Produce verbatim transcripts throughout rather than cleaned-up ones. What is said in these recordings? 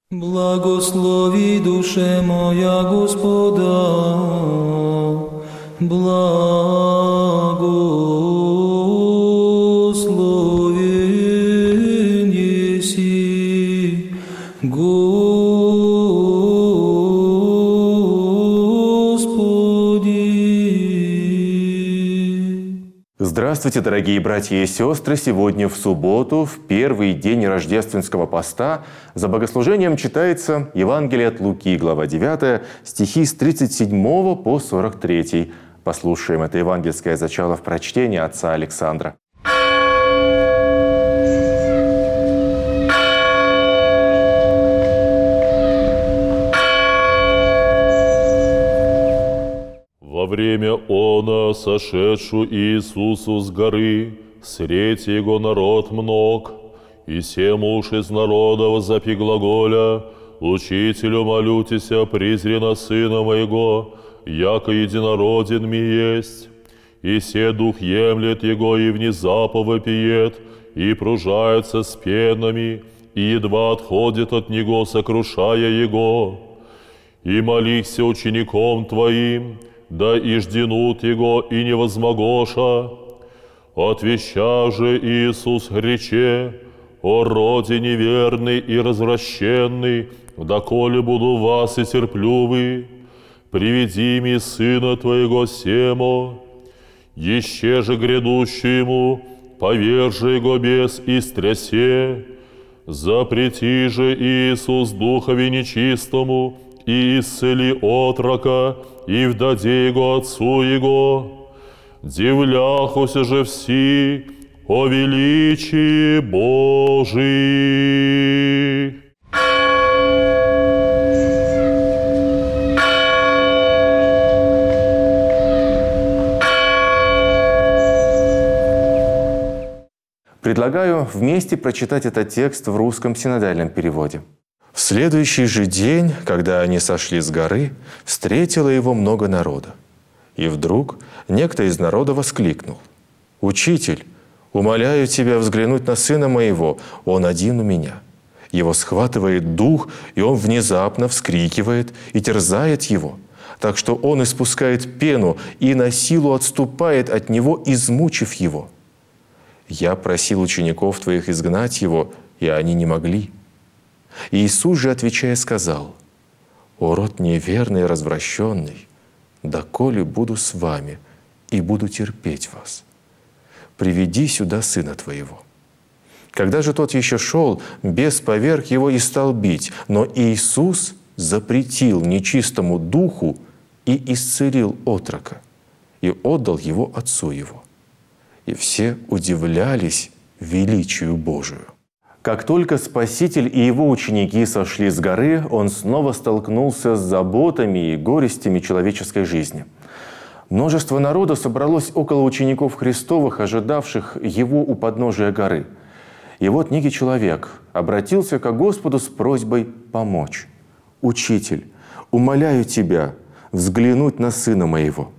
Благослови, душе моя, Господа, благословен еси, Господи. Здравствуйте, дорогие братья и сестры! Сегодня в субботу, в первый день рождественского поста, за богослужением читается Евангелие от Луки, глава девятая, стихи с тридцать седьмого по сорок третий. Послушаем это евангельское зачало в прочтении отца Александра. Во время она, сошедшу Иисусу с горы, средь его народ мног, и семь уж из народа возопи глаголя: «Учителю, молютеся, презрена сына моего, яко единороден ми есть». И се дух емлет его, и внезапо вопиет, и пружается с пенами, и едва отходит от него, сокрушая его. И молихся учеником твоим, да и жденут его, и не возмогоша. Отвеща же Иисус рече: «О роде неверный и развращенный, доколе буду вас и терплю вы, приведи ми сына твоего семо». Еще же грядущему повержи его бес и стрясе. Запрети же, Иисус, духове нечистому, и исцели отрока, и вдаде его отцу его. Дивляхуся же все о величии Божий. Предлагаю вместе прочитать этот текст в русском синодальном переводе. В следующий же день, когда они сошли с горы, встретило его много народа. И вдруг некто из народа воскликнул: «Учитель, умоляю тебя взглянуть на сына моего, он один у меня. Его схватывает дух, и он внезапно вскрикивает и терзает его, так что он испускает пену и на силу отступает от него, измучив его. Я просил учеников твоих изгнать его, и они не могли». Иисус же, отвечая, сказал: «О род неверный и развращенный, доколе буду с вами и буду терпеть вас? Приведи сюда сына твоего». Когда же тот еще шел, бес поверг его и стал бить, но Иисус запретил нечистому духу и исцелил отрока, и отдал его отцу его. И все удивлялись величию Божию. Как только Спаситель и его ученики сошли с горы, он снова столкнулся с заботами и горестями человеческой жизни. Множество народа собралось около учеников Христовых, ожидавших его у подножия горы. И вот некий человек обратился к Господу с просьбой помочь. «Учитель, умоляю тебя взглянуть на сына моего.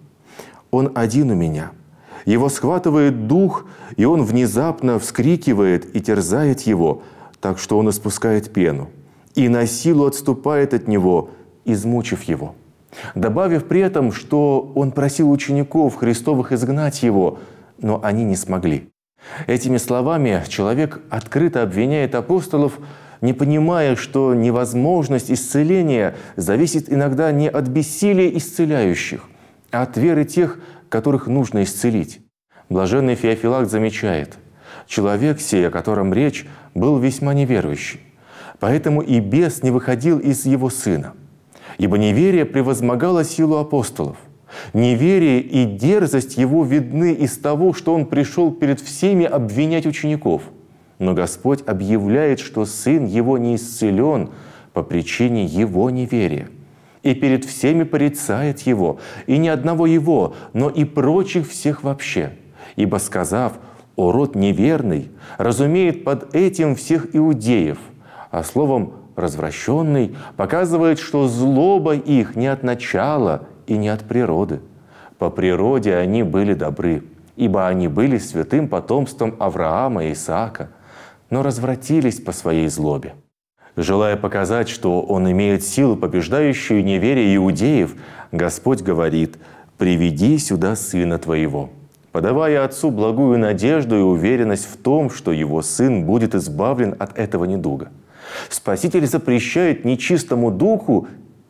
Он один у меня. Его схватывает дух, и он внезапно вскрикивает и терзает его, так что он испускает пену, и на силу отступает от него, измучив его». Добавив при этом, что он просил учеников Христовых изгнать его, но они не смогли. Этими словами человек открыто обвиняет апостолов, не понимая, что невозможность исцеления зависит иногда не от бессилия исцеляющих, а от веры тех, которых нужно исцелить. Блаженный Феофилакт замечает: человек сей, о котором речь, был весьма неверующий, поэтому и бес не выходил из его сына. Ибо неверие превозмогало силу апостолов. Неверие и дерзость его видны из того, что он пришел перед всеми обвинять учеников. Но Господь объявляет, что сын его не исцелен по причине его неверия. И перед всеми порицает его, и не одного его, но и прочих всех вообще. Ибо, сказав: «О род неверный», разумеет под этим всех иудеев, а словом «развращенный» показывает, что злоба их не от начала и не от природы. По природе они были добры, ибо они были святым потомством Авраама и Исаака, но развратились по своей злобе. Желая показать, что Он имеет силу, побеждающую неверие иудеев, Господь говорит: «Приведи сюда сына твоего», подавая Отцу благую надежду и уверенность в том, что Его Сын будет избавлен от этого недуга. Спаситель запрещает нечистому духу,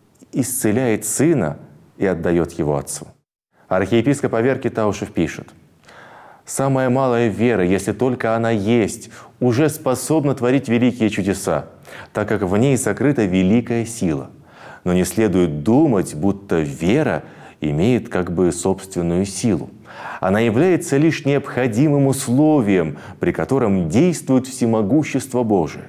исцеляет Сына и отдает Его Отцу. Архиепископ Аверкий Таушев пишет: «Самая малая вера, если только она есть, уже способна творить великие чудеса, так как в ней сокрыта великая сила. Но не следует думать, будто вера имеет как бы собственную силу. Она является лишь необходимым условием, при котором действует всемогущество Божие.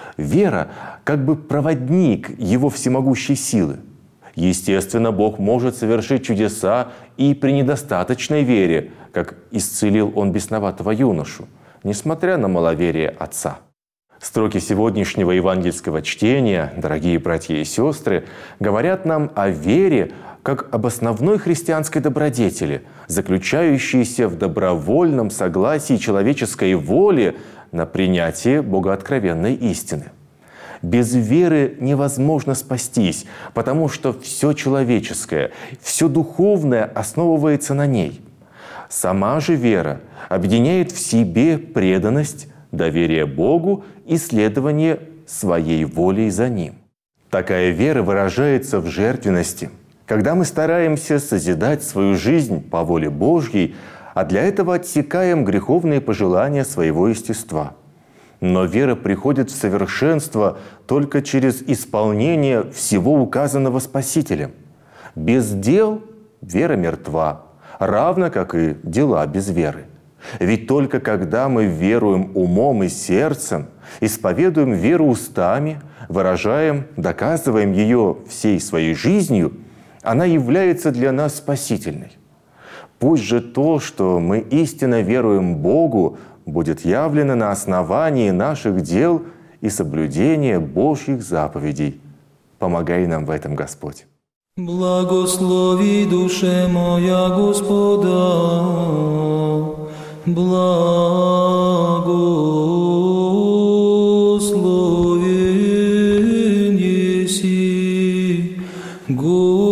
Вера как бы проводник Его всемогущей силы. Естественно, Бог может совершить чудеса и при недостаточной вере, как исцелил Он бесноватого юношу, несмотря на маловерие отца». Строки сегодняшнего евангельского чтения, дорогие братья и сестры, говорят нам о вере как об основной христианской добродетели, заключающейся в добровольном согласии человеческой воли на принятие богооткровенной истины. Без веры невозможно спастись, потому что все человеческое, все духовное основывается на ней. Сама же вера объединяет в себе преданность, доверие Богу и следование своей волей за Ним. Такая вера выражается в жертвенности, когда мы стараемся созидать свою жизнь по воле Божьей, а для этого отсекаем греховные пожелания своего естества. Но вера приходит в совершенство только через исполнение всего указанного Спасителем. Без дел вера мертва, равно как и дела без веры. Ведь только когда мы веруем умом и сердцем, исповедуем веру устами, выражаем, доказываем ее всей своей жизнью, она является для нас спасительной. Пусть же то, что мы истинно веруем Богу, будет явлено на основании наших дел и соблюдения Божьих заповедей. Помогай нам в этом, Господь. Благослови душе моя Господа, благословен еси, Господи.